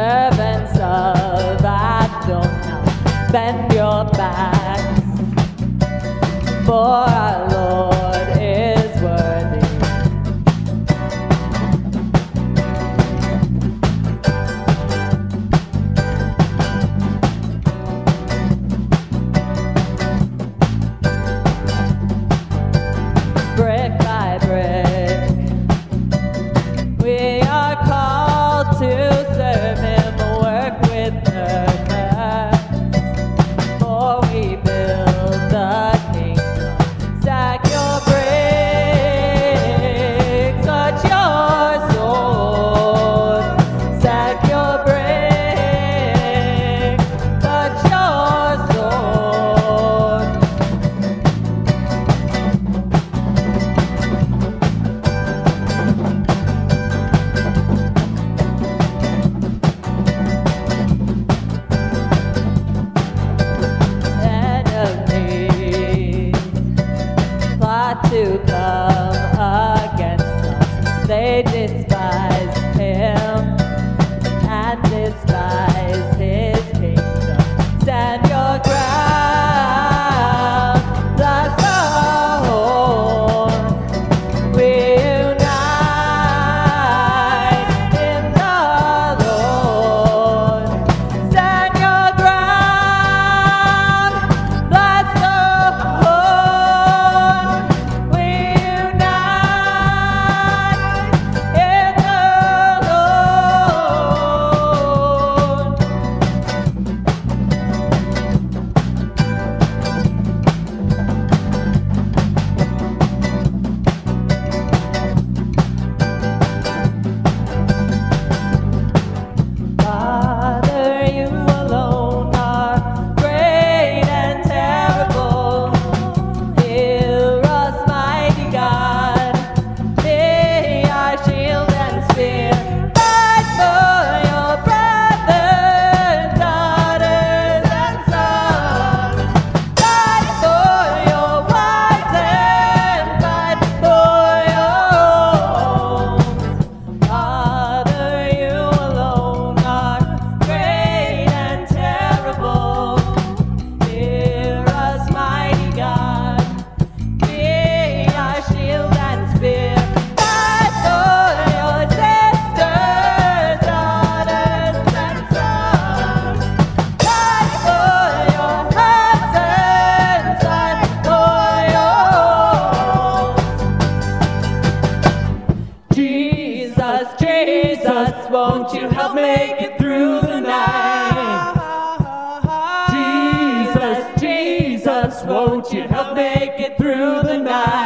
servants of Adonai, bend your backs, for our Lord is worthy. Brick by brick, we are called to serve Him, work with purpose, for we build the kingdom. Stack your bricks, touch your sword. Stack your bricks, touch your sword. Plot to come against us. They despise Him and despise His kingdom. Stand your ground, bless the Lord. We unite in the Lord. Stand your ground, bless the Lord. We unite in the Lord. Father, you alone are great and terrible. Hear us, mighty God. Be our shield and spear. Fight for your brothers, daughters, and sons. Fight for your wives and fight for your homes. Father, you alone are great and terrible. Hear us, mighty God. Be our shield and spear. Fight for your sisters, daughters, and sons. Fight for your husbands, fight for your homes. Jesus, Jesus, won't you help make it through the night? Jesus, Jesus, won't you help make it through the night?